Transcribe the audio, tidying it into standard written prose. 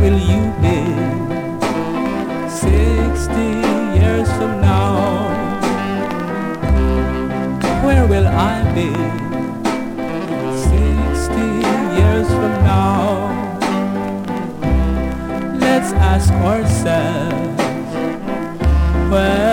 will you be 60 years from now? Where will I be 60 years from now? Let's ask ourselves, where